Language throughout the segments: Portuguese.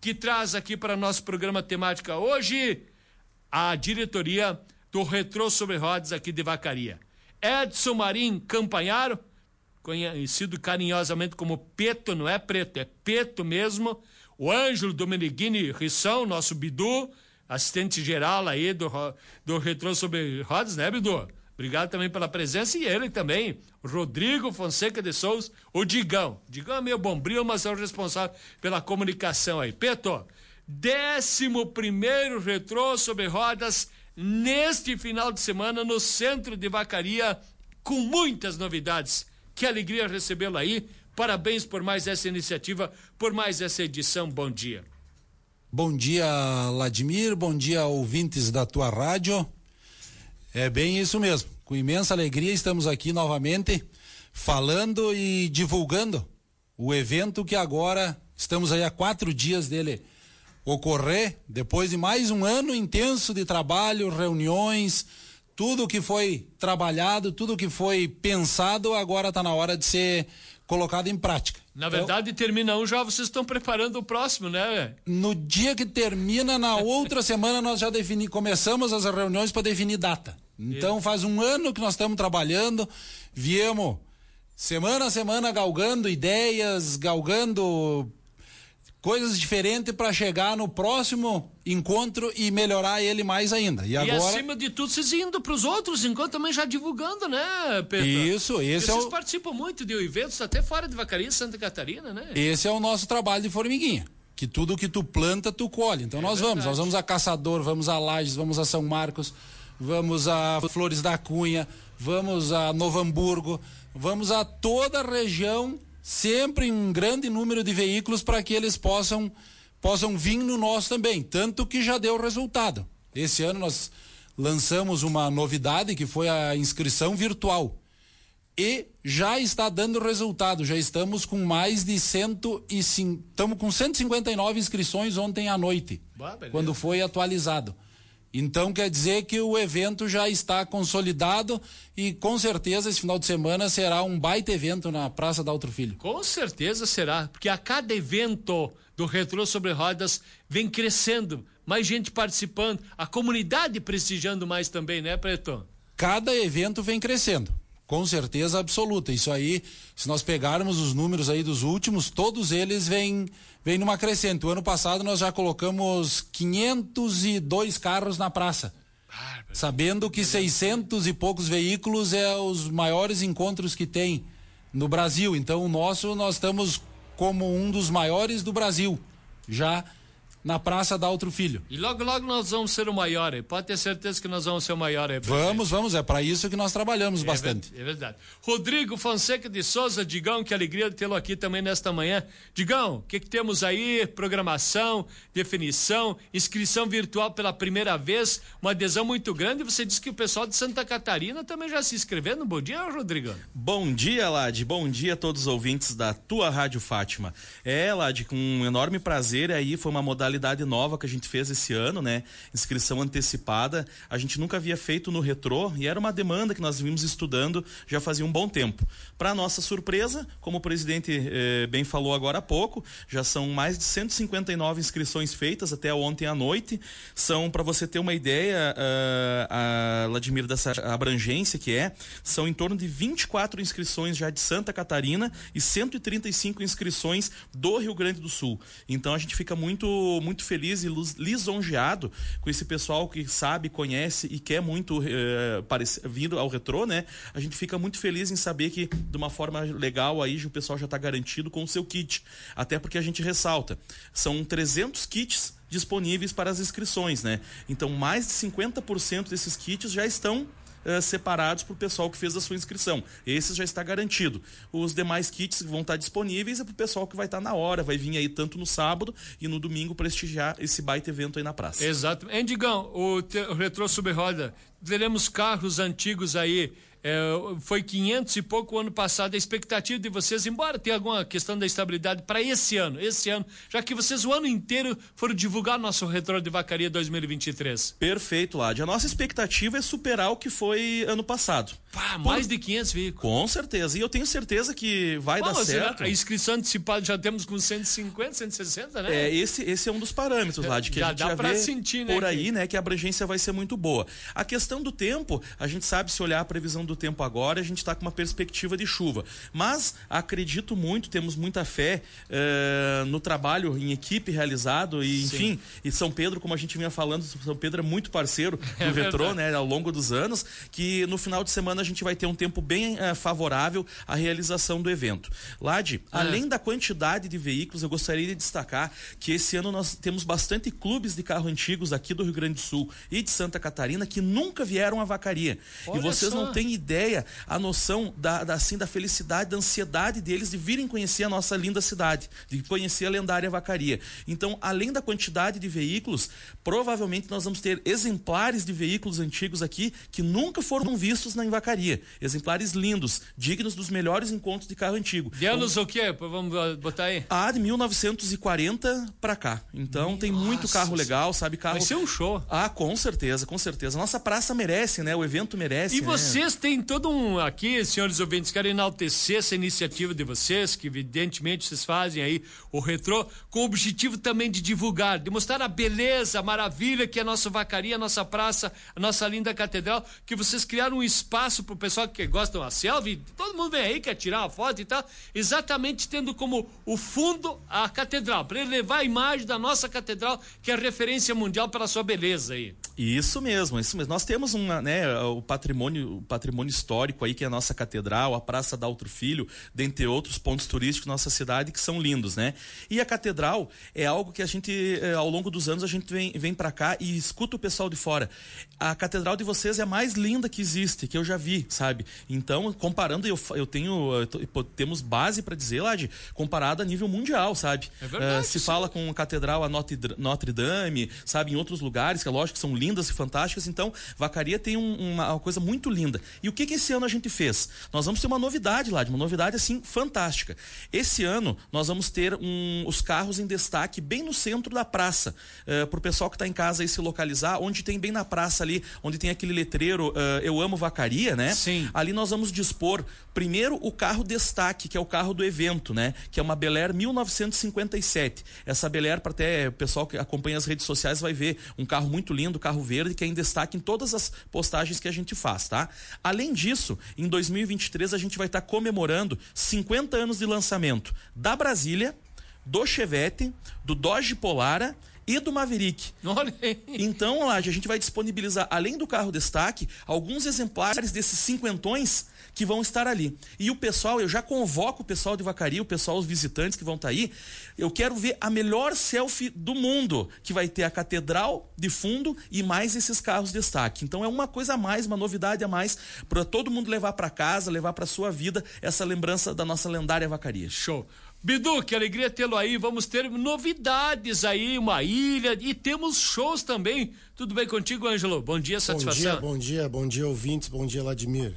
que traz aqui para nosso programa temática hoje a diretoria do Retrô Sobre Rodas aqui de Vacaria. Edson Marim Campanharo, conhecido carinhosamente como Peto, não é Preto, é Peto mesmo. O Ângelo Domeneghini Rissão, nosso Bidu, assistente geral aí do Retrô Sobre Rodas, né, Bidu? Obrigado também pela presença. E ele também, Rodrigo Fonseca de Souza, o Digão. Digão é meio bombril, mas é o responsável pela comunicação aí. Peto, 11º Retrô Sobre Rodas neste final de semana no centro de Vacaria, com muitas novidades. Que alegria recebê-lo aí. Parabéns por mais essa iniciativa, por mais essa edição. Bom dia. Bom dia, Ladimir. Bom dia, ouvintes da tua rádio. É bem isso mesmo. Com imensa alegria estamos aqui novamente falando e divulgando o evento que agora estamos aí há 4 dias dele ocorrer, depois de mais um ano intenso de trabalho, reuniões, tudo que foi trabalhado, tudo que foi pensado, agora está na hora de ser colocado em prática. Na verdade, termina um, já vocês estão preparando o próximo, né? No dia que termina, na outra semana, nós já começamos as reuniões para definir data. Então, faz um ano que nós estamos trabalhando, viemos semana a semana galgando ideias, galgando coisas diferentes para chegar no próximo encontro e melhorar ele mais ainda. E agora, acima de tudo, vocês indo para os outros encontros também já divulgando, né, Pedro? Isso, vocês participam muito de eventos até fora de Vacaria, Santa Catarina, né? Esse é o nosso trabalho de formiguinha, que tudo que tu planta, tu colhe. Então nós vamos a Caçador, vamos a Lages, vamos a São Marcos, vamos a Flores da Cunha, vamos a Novo Hamburgo, vamos a toda a região, sempre em um grande número de veículos para que eles possam vir no nosso também, tanto que já deu resultado. Esse ano nós lançamos uma novidade que foi a inscrição virtual e já está dando resultado, já estamos com mais de 159 inscrições ontem à noite, quando foi atualizado. Então quer dizer que o evento já está consolidado e com certeza esse final de semana será um baita evento na Praça da Altro Filho. Com certeza será, porque a cada evento do Retrô Sobre Rodas vem crescendo, mais gente participando, a comunidade prestigiando mais também, né, Preto? Cada evento vem crescendo, com certeza absoluta. Isso aí, se nós pegarmos os números aí dos últimos, todos eles vêm numa crescente. O ano passado nós já colocamos 502 carros na praça, sabendo que 600 e poucos veículos é os maiores encontros que tem no Brasil. Então nós estamos como um dos maiores do Brasil, já na Praça da Altro Filho. E logo, logo nós vamos ser o maior, pode ter certeza que nós vamos ser o maior. Vamos, é para isso que nós trabalhamos bastante. É verdade. Rodrigo Fonseca de Souza, Digão, que alegria de tê-lo aqui também nesta manhã. Digão, o que temos aí? Programação, definição, inscrição virtual pela primeira vez, uma adesão muito grande. Você disse que o pessoal de Santa Catarina também já se inscrevendo. Bom dia, Rodrigo. Bom dia, Lade. Bom dia a todos os ouvintes da tua Rádio Fátima. Lade, com um enorme prazer aí, foi uma modalidade nova que a gente fez esse ano, né? Inscrição antecipada. A gente nunca havia feito no Retrô e era uma demanda que nós vimos estudando já fazia um bom tempo. Para nossa surpresa, como o presidente bem falou agora há pouco, já são mais de 159 inscrições feitas até ontem à noite. São, para você ter uma ideia, Vladimir, dessa abrangência são em torno de 24 inscrições já de Santa Catarina e 135 inscrições do Rio Grande do Sul. Então a gente fica muito feliz e lisonjeado com esse pessoal que sabe, conhece e quer muito vir ao Retrô, né? A gente fica muito feliz em saber que de uma forma legal aí o pessoal já está garantido com o seu kit, até porque a gente ressalta, são 300 kits disponíveis para as inscrições, né? Então mais de 50% desses kits já estão separados para o pessoal que fez a sua inscrição. Esse já está garantido. Os demais kits vão estar disponíveis para o pessoal que vai estar na hora, vai vir aí tanto no sábado e no domingo prestigiar esse baita evento aí na praça. Exato. Digão, o Retrô Sobre Roda, teremos carros antigos aí Foi 500 e pouco o ano passado. A expectativa de vocês, embora tenha alguma questão da estabilidade para esse ano, já que vocês o ano inteiro foram divulgar nosso Retrô de Vacaria 2023. Perfeito, Lade. A nossa expectativa é superar o que foi ano passado. Mais de 500 veículos. Com certeza. E eu tenho certeza que vai dar certo. A inscrição antecipada já temos com 150, 160, né? Esse é um dos parâmetros, Lade, que já a gente dá já pra vê sentir, né, por aí, né, que a abrangência vai ser muito boa. A questão do tempo, a gente sabe, se olhar a previsão do tempo agora, a gente está com uma perspectiva de chuva. Mas acredito muito, temos muita fé no trabalho em equipe realizado e, enfim, e São Pedro, como a gente vinha falando, São Pedro é muito parceiro do Retrô, né, ao longo dos anos, que no final de semana a gente vai ter um tempo bem favorável à realização do evento. Lade, além da quantidade de veículos, eu gostaria de destacar que esse ano nós temos bastante clubes de carro antigos aqui do Rio Grande do Sul e de Santa Catarina que nunca vieram à Vacaria. Olha, e vocês só. Não têm ideia, a noção da felicidade, da ansiedade deles de virem conhecer a nossa linda cidade, de conhecer a lendária Vacaria. Então, além da quantidade de veículos, provavelmente nós vamos ter exemplares de veículos antigos aqui que nunca foram vistos na Vacaria. Exemplares lindos, dignos dos melhores encontros de carro antigo. De anos o quê? Vamos botar aí? De 1940 pra cá. Então tem muito carro legal, sabe? Carro... Vai ser um show. Com certeza, com certeza. Nossa praça merece, né? O evento merece. E vocês têm todo aqui, senhores ouvintes, quero enaltecer essa iniciativa de vocês, que evidentemente vocês fazem aí o Retrô, com o objetivo também de divulgar, de mostrar a beleza, a maravilha que é a nossa Vacaria, a nossa praça, a nossa linda catedral, que vocês criaram um espaço pro pessoal que gosta da selfie, todo mundo vem aí, quer tirar uma foto e tal, exatamente tendo como o fundo a catedral, para ele levar a imagem da nossa catedral, que é referência mundial pela sua beleza aí. Isso mesmo, isso mesmo. Nós temos o patrimônio histórico aí, que é a nossa catedral, a Praça Daltro Filho, dentre outros pontos turísticos da nossa cidade que são lindos, né? E a catedral é algo que a gente, ao longo dos anos, a gente vem pra cá e escuta o pessoal de fora. A catedral de vocês é a mais linda que existe, que eu já vi, sabe? Então, comparando, temos base pra dizer, Lade, comparado a nível mundial, sabe? É verdade, se fala com a catedral a Notre Dame, sabe? Em outros lugares, que é lógico que são lindas e fantásticas. Então, Vacaria tem uma coisa muito linda. E o que esse ano a gente fez? Nós vamos ter uma novidade, Lade, uma novidade assim fantástica. Esse ano nós vamos ter os carros em destaque bem no centro da praça, pro pessoal que está em casa aí se localizar, onde tem bem na praça ali, onde tem aquele letreiro Eu Amo Vacaria, né? Sim. Ali nós vamos dispor primeiro o carro destaque, que é o carro do evento, né? Que é uma Bel Air 1957. Essa Bel Air, para até o pessoal que acompanha as redes sociais vai ver um carro muito lindo, carro verde, que é em destaque em todas as postagens que a gente faz, tá? Além disso, em 2023 a gente vai estar comemorando 50 anos de lançamento da Brasília, do Chevette, do Dodge Polara e do Maverick. Olha aí. Então, Lade, a gente vai disponibilizar, além do carro destaque, alguns exemplares desses cinquentões que vão estar ali. E o pessoal, eu já convoco o pessoal de Vacaria, os visitantes que vão estar aí, eu quero ver a melhor selfie do mundo, que vai ter a catedral de fundo e mais esses carros destaque. Então é uma coisa a mais, uma novidade a mais, para todo mundo levar para casa, levar para sua vida essa lembrança da nossa lendária Vacaria. Show. Bidu, que alegria tê-lo aí. Vamos ter novidades aí, uma ilha e temos shows também. Tudo bem contigo, Ângelo? Bom dia, satisfação. Bom dia, ouvintes, bom dia, Vladimir.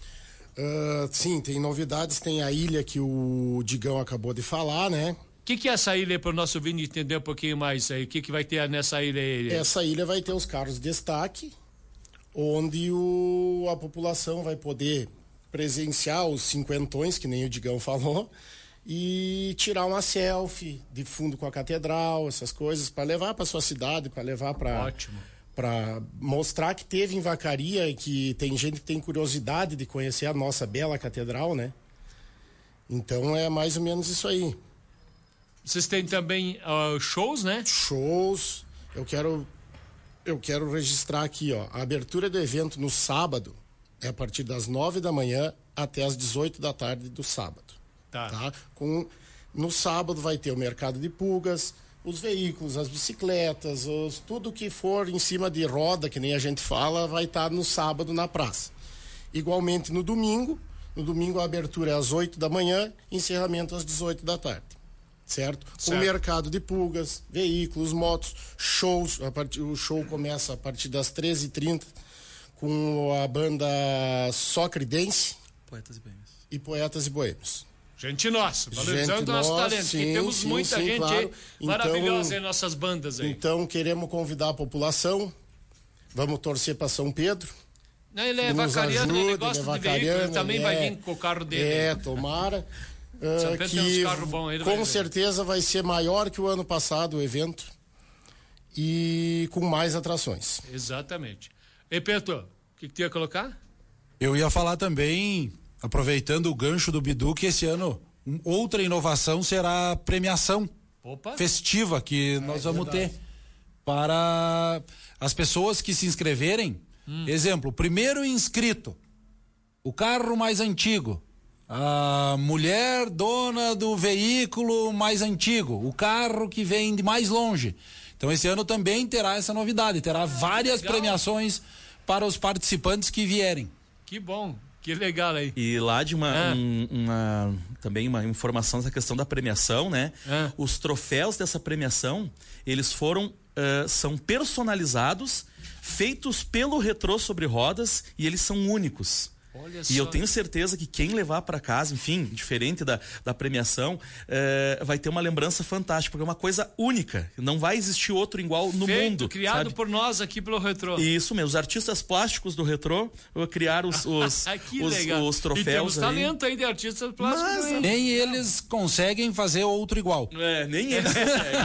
Sim, tem novidades, tem a ilha que o Digão acabou de falar, né? O que é essa ilha para o nosso ouvinte entender um pouquinho mais aí? O que vai ter nessa ilha aí? Essa ilha vai ter os carros de destaque, onde a população vai poder presenciar os cinquentões, que nem o Digão falou, e tirar uma selfie de fundo com a catedral, essas coisas, para levar para sua cidade, para levar para... Ótimo. Para mostrar que teve em Vacaria e que tem gente que tem curiosidade de conhecer a nossa bela catedral, né? Então é mais ou menos isso aí. Vocês têm também shows, né? Shows. Eu quero registrar aqui, ó. A abertura do evento no sábado é a partir das 9 da manhã até as 18 da tarde do sábado. Tá? No sábado vai ter o mercado de pulgas, os veículos, as bicicletas, tudo que for em cima de roda, que nem a gente fala, vai estar no sábado na praça. Igualmente no domingo a abertura é às 8 da manhã, encerramento às 18 da tarde. Certo? O mercado de pulgas, veículos, motos, shows, o show começa a partir das 13h30 com a banda Socredense e Poetas e Boêmios. Gente nossa, valorizando o nosso talento, sim, que temos sim, muita sim, gente claro. maravilhosa em nossas bandas aí. Então queremos convidar a população, vamos torcer para São Pedro. Não, ele é vacariano, ele gosta de veículo, ele também vai vir com o carro dele. Tomara. São Pedro tem uns carros bons aí, com certeza vai ser maior que o ano passado o evento e com mais atrações. Exatamente. E Pedro, o que tu ia colocar? Eu ia falar também, aproveitando o gancho do Bidu, que esse ano outra inovação será a premiação festiva que nós vamos ter para as pessoas que se inscreverem. Exemplo, primeiro inscrito, o carro mais antigo, a mulher dona do veículo mais antigo, o carro que vem de mais longe. Então esse ano também terá essa novidade, terá várias premiações para os participantes que vierem. Que bom, que legal aí. E lá de também uma informação dessa questão da premiação, né? Os troféus dessa premiação, eles são personalizados, feitos pelo Retrô Sobre Rodas, e eles são únicos. Olha e só. eu tenho certeza que quem levar para casa, enfim, diferente da premiação, vai ter uma lembrança fantástica, porque é uma coisa única. Não vai existir outro igual no mundo. Criado sabe? por nós aqui pelo Retrô. Isso mesmo, os artistas plásticos do Retrô criaram os troféus. E temos aí. Talento aí de artistas plásticos. Mas nem eles conseguem fazer outro igual. Nem eles conseguem.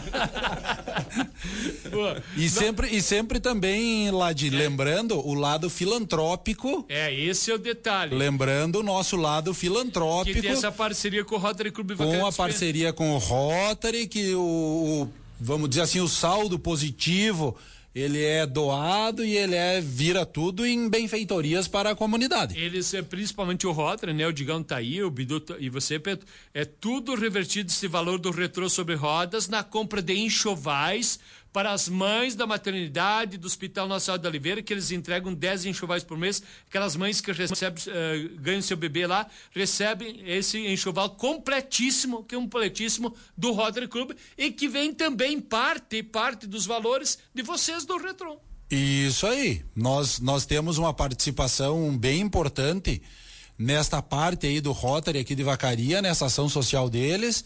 E sempre também, Ladi, lembrando o lado filantrópico. Esse é o detalhe. Lembrando o nosso lado filantrópico. Que tem essa parceria com o Rotary Clube Com Vacaria a parceria com o Rotary, que vamos dizer assim, o saldo positivo, ele é doado e ele vira tudo em benfeitorias para a comunidade. Eles, principalmente o Rotary, né? O Digão tá aí, o Bidu e você, Pedro, é tudo revertido esse valor do Retrô Sobre Rodas na compra de enxovais para as mães da maternidade do Hospital Nossa Senhora da Oliveira, que eles entregam 10 enxovais por mês. Aquelas mães que ganham seu bebê lá, recebem esse enxoval completíssimo, que é um completíssimo do Rotary Club, e que vem também parte dos valores de vocês do Retrô. Isso aí. Nós temos uma participação bem importante nesta parte aí do Rotary aqui de Vacaria, nessa ação social deles.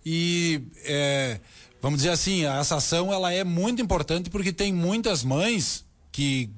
E vamos dizer assim, essa ação ela é muito importante porque tem muitas mães que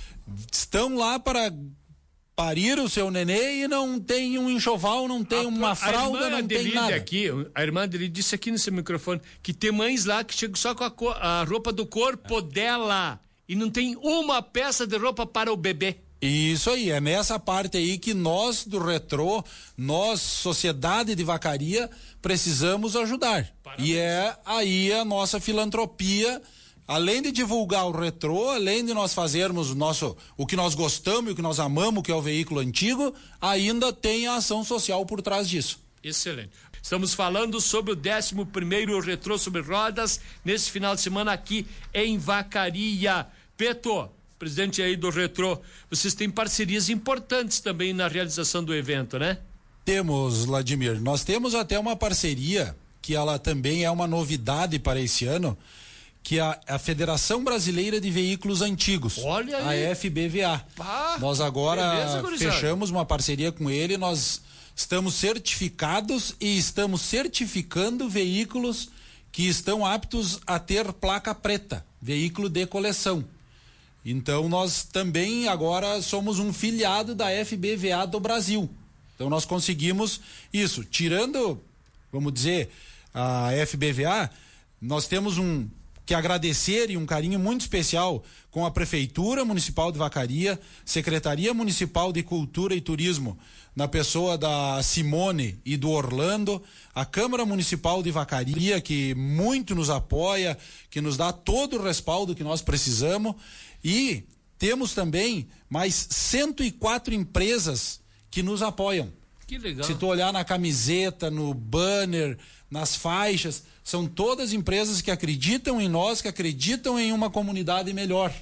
estão lá para parir o seu nenê e não tem um enxoval, não tem uma fralda, não tem nada. A irmã dele disse aqui nesse microfone que tem mães lá que chegam só com a roupa do corpo dela e não tem uma peça de roupa para o bebê. Isso aí, é nessa parte aí que nós do Retrô, nós, Sociedade de Vacaria, precisamos ajudar. Parabéns. E é aí a nossa filantropia, além de divulgar o Retrô, além de nós fazermos o que nós gostamos e o que nós amamos, que é o veículo antigo, ainda tem a ação social por trás disso. Excelente. Estamos falando sobre o 11º Retrô Sobre Rodas, nesse final de semana aqui em Vacaria. Peto, presidente aí do Retrô, vocês têm parcerias importantes também na realização do evento, né? Temos, Vladimir. Nós temos até uma parceria que ela também é uma novidade para esse ano, que é a Federação Brasileira de Veículos Antigos. Olha aí. A FBVA. Nós agora fechamos uma parceria com ele, nós estamos certificados e estamos certificando veículos que estão aptos a ter placa preta, veículo de coleção. Então nós também agora somos um filiado da FBVA do Brasil. Então nós conseguimos isso. Tirando, vamos dizer, a FBVA, nós temos que agradecer e um carinho muito especial com a Prefeitura Municipal de Vacaria, Secretaria Municipal de Cultura e Turismo, na pessoa da Simone e do Orlando, a Câmara Municipal de Vacaria, que muito nos apoia, que nos dá todo o respaldo que nós precisamos. E temos também mais 104 empresas que nos apoiam. Que legal. Se tu olhar na camiseta, no banner, nas faixas, são todas empresas que acreditam em nós, que acreditam em uma comunidade melhor.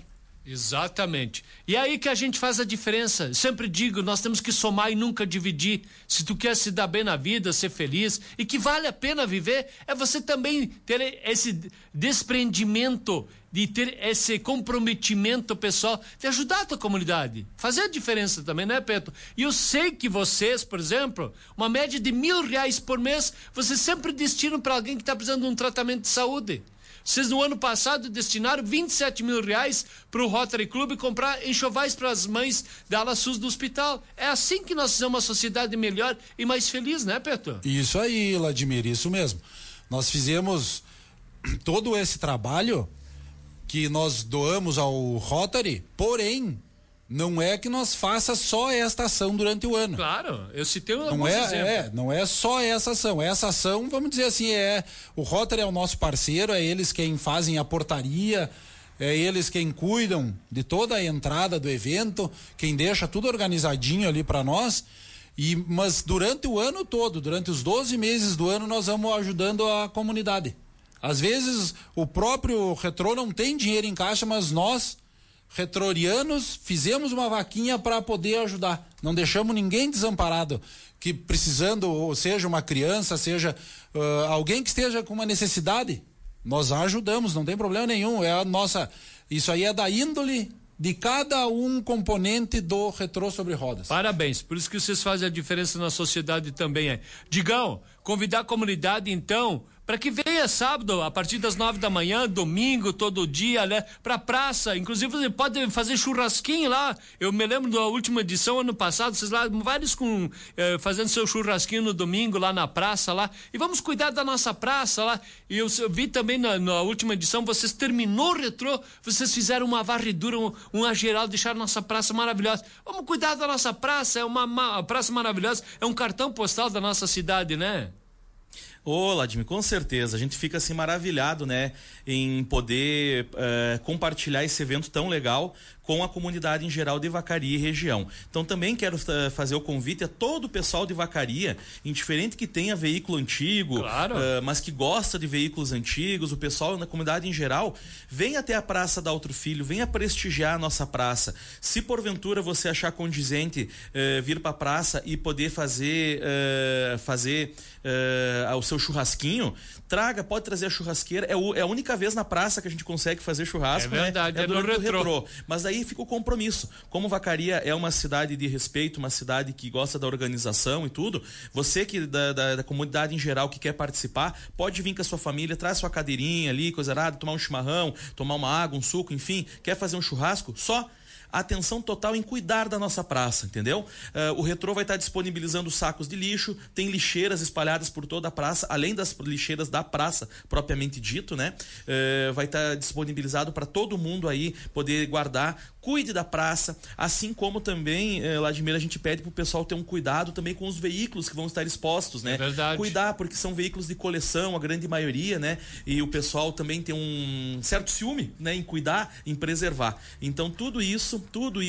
Exatamente. E é aí que a gente faz a diferença. Sempre digo, nós temos que somar e nunca dividir. Se tu quer se dar bem na vida, ser feliz e que vale a pena viver, é você também ter esse desprendimento, de ter esse comprometimento pessoal, de ajudar a tua comunidade. Fazer a diferença também, né, Pedro? E eu sei que vocês, por exemplo, uma média de R$1.000 por mês, vocês sempre destinam para alguém que está precisando de um tratamento de saúde. Vocês no ano passado destinaram R$27 mil para o Rotary Club comprar enxovais para as mães da ala SUS do hospital. É assim que nós fizemos uma sociedade melhor e mais feliz, né, Pedro? Isso aí, Vladimir, isso mesmo. Nós fizemos todo esse trabalho que nós doamos ao Rotary, porém, não é que nós faça só esta ação durante o ano. Claro, eu citei alguns exemplos. Não é só essa ação. Essa ação, vamos dizer assim, o Rotary é o nosso parceiro, é eles quem fazem a portaria, é eles quem cuidam de toda a entrada do evento, quem deixa tudo organizadinho ali para nós. Mas durante o ano todo, durante os 12 meses do ano, nós vamos ajudando a comunidade. Às vezes o próprio Retrô não tem dinheiro em caixa, mas nós, retrorianos, fizemos uma vaquinha para poder ajudar. Não deixamos ninguém desamparado, que precisando, ou seja uma criança, seja alguém que esteja com uma necessidade, nós ajudamos, não tem problema nenhum. Isso aí é da índole de cada um componente do Retrô sobre Rodas. Parabéns, por isso que vocês fazem a diferença na sociedade também. Digão, convidar a comunidade então para que venha sábado, a partir das 9 da manhã, domingo, todo dia, né? Pra praça, inclusive você pode fazer churrasquinho lá, eu me lembro da última edição, ano passado, vocês lá, vários fazendo seu churrasquinho no domingo, lá na praça, lá, e vamos cuidar da nossa praça lá, e eu vi também na última edição, vocês terminou o Retrô, vocês fizeram uma varredura, uma geral, deixaram nossa praça maravilhosa, vamos cuidar da nossa praça, é uma praça maravilhosa, é um cartão postal da nossa cidade, né? Ô, Vladimir, com certeza, a gente fica assim maravilhado, né, em poder compartilhar esse evento tão legal com a comunidade em geral de Vacaria e região. Então também quero fazer o convite a todo o pessoal de Vacaria, indiferente que tenha veículo antigo, claro, mas que gosta de veículos antigos, o pessoal na comunidade em geral, venha até a Praça da Outro Filho, venha prestigiar a nossa praça. Se porventura você achar condizente vir para a praça e poder fazer o seu churrasquinho, pode trazer a churrasqueira, é a única vez na praça que a gente consegue fazer churrasco, é verdade, né? é durante o Retrô. Mas daí fica o compromisso. Como Vacaria é uma cidade de respeito, uma cidade que gosta da organização e tudo, você que da comunidade em geral que quer participar, pode vir com a sua família, traz sua cadeirinha ali, coisa errada, tomar um chimarrão, tomar uma água, um suco, enfim, quer fazer um churrasco, só atenção total em cuidar da nossa praça, entendeu? O Retrô vai estar disponibilizando sacos de lixo, tem lixeiras espalhadas por toda a praça, além das lixeiras da praça propriamente dito, né? Vai estar disponibilizado para todo mundo aí poder guardar. Cuide da praça, assim como também, Vladimir, a gente pede pro pessoal ter um cuidado também com os veículos que vão estar expostos, né? É verdade. Cuidar, porque são veículos de coleção, a grande maioria, né? E o pessoal também tem um certo ciúme, né? Em cuidar, em preservar. Então tudo isso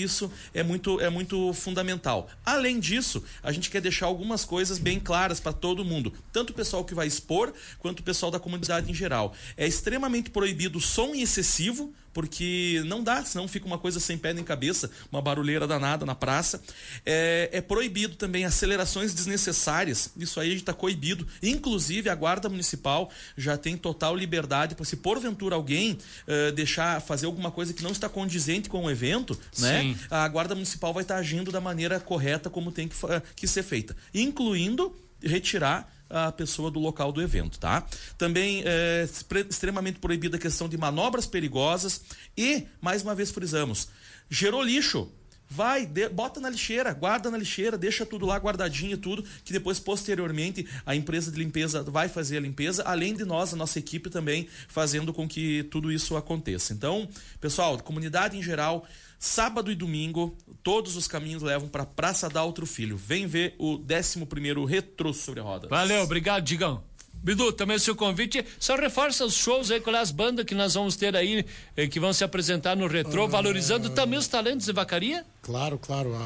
é muito fundamental. Além disso, a gente quer deixar algumas coisas bem claras para todo mundo, tanto o pessoal que vai expor, quanto o pessoal da comunidade em geral. É extremamente proibido o som excessivo, porque não dá, senão fica uma coisa sem pé nem cabeça, uma barulheira danada na praça. É proibido também acelerações desnecessárias, isso aí a gente está coibido. Inclusive a Guarda Municipal já tem total liberdade para, se porventura alguém fazer alguma coisa que não está condizente com o evento, né? A Guarda Municipal vai estar agindo da maneira correta como tem que ser feita, incluindo retirar a pessoa do local do evento, tá? Também é extremamente proibida a questão de manobras perigosas e, mais uma vez frisamos, gerou lixo, bota na lixeira, guarda na lixeira, deixa tudo lá guardadinho e tudo, que depois posteriormente a empresa de limpeza vai fazer a limpeza, além de nós, a nossa equipe também fazendo com que tudo isso aconteça. Então, pessoal, comunidade em geral, sábado e domingo, todos os caminhos levam para Praça da Outro Filho. Vem ver o 11º Retrô sobre Rodas. Valeu, obrigado, Digão. Bidu, também o seu convite, só reforça os shows aí com as bandas que nós vamos ter aí, que vão se apresentar no Retrô, valorizando também os talentos de Vacaria? Claro.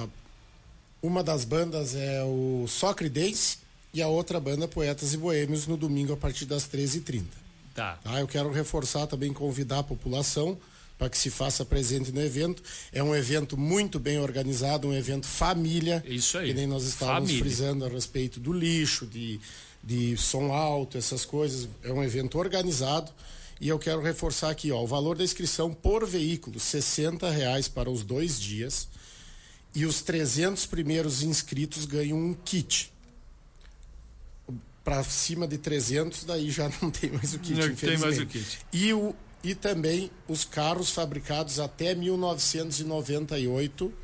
Uma das bandas é o Soccer Days e a outra banda Poetas e Boêmios no domingo a partir das 13h30. Tá. Eu quero reforçar também, convidar a população para que se faça presente no evento. É um evento muito bem organizado, um evento família. Isso aí. Que nem nós estávamos frisando a respeito do lixo, de som alto, essas coisas. É um evento organizado. E eu quero reforçar aqui, ó, o valor da inscrição por veículo, R$60 para os 2 dias. E os 300 primeiros inscritos ganham um kit. Para cima de 300, daí já não tem mais o kit, não infelizmente. Tem mais o kit. E também os carros fabricados até 1998,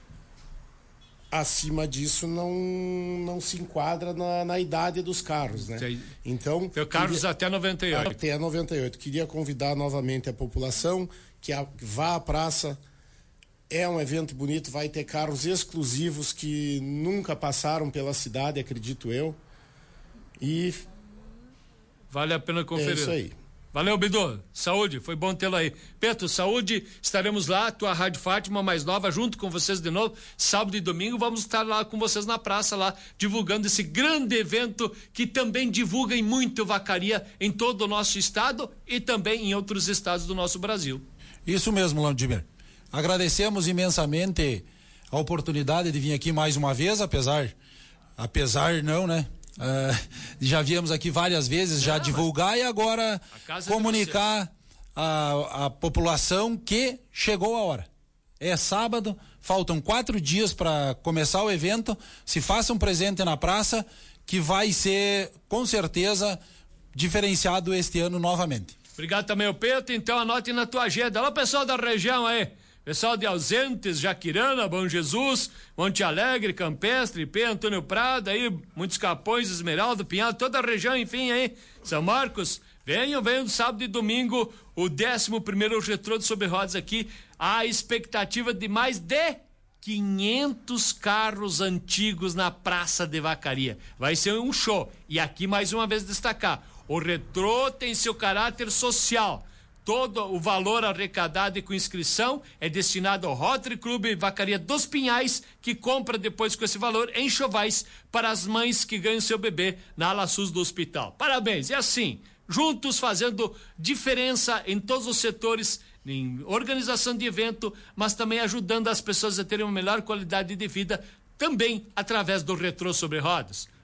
acima disso não se enquadra na idade dos carros, né? Então, carros até 98. Até 98. Queria convidar novamente a população que vá à praça. É um evento bonito, vai ter carros exclusivos que nunca passaram pela cidade, acredito eu. E vale a pena conferir. É isso aí. Valeu, Bidu. Saúde, foi bom tê-lo aí. Petro, saúde, estaremos lá, tua Rádio Fátima mais nova, junto com vocês de novo, sábado e domingo, vamos estar lá com vocês na praça, lá, divulgando esse grande evento que também divulga em muito vacaria em todo o nosso estado e também em outros estados do nosso Brasil. Isso mesmo, Landimir. Agradecemos imensamente a oportunidade de vir aqui mais uma vez, apesar não, né? Já viemos aqui várias vezes já divulgar e agora comunicar a população que chegou a hora. É sábado, faltam 4 dias para começar o evento. Se façam presente na praça, que vai ser com certeza diferenciado este ano novamente. Obrigado também, o Pedro. Então anote na tua agenda. Olha o pessoal da região aí. Pessoal de Ausentes, Jaquirana, Bom Jesus, Monte Alegre, Campestre, P, Antônio Prado, aí, muitos Capões, Esmeralda, Pinhal, toda a região, enfim, aí, São Marcos, venham sábado e domingo, o 11º Retrô de Sobre Rodas aqui, a expectativa de mais de 500 carros antigos na Praça de Vacaria. Vai ser um show. E aqui, mais uma vez, destacar, o Retrô tem seu caráter social. Todo o valor arrecadado e com inscrição é destinado ao Rotary Clube Vacaria dos Pinhais, que compra depois com esse valor enxovais para as mães que ganham seu bebê na ala SUS do hospital. Parabéns! E assim, juntos fazendo diferença em todos os setores, em organização de evento, mas também ajudando as pessoas a terem uma melhor qualidade de vida, também através do Retrô Sobre Rodas.